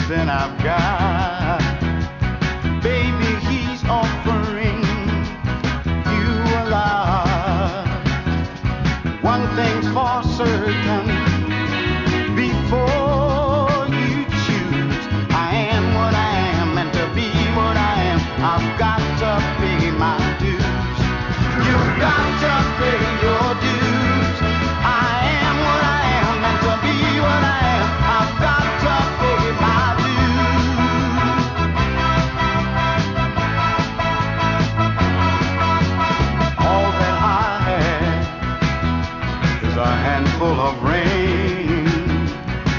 than I've got. Baby, he's offering you a lot. One thing's for certain,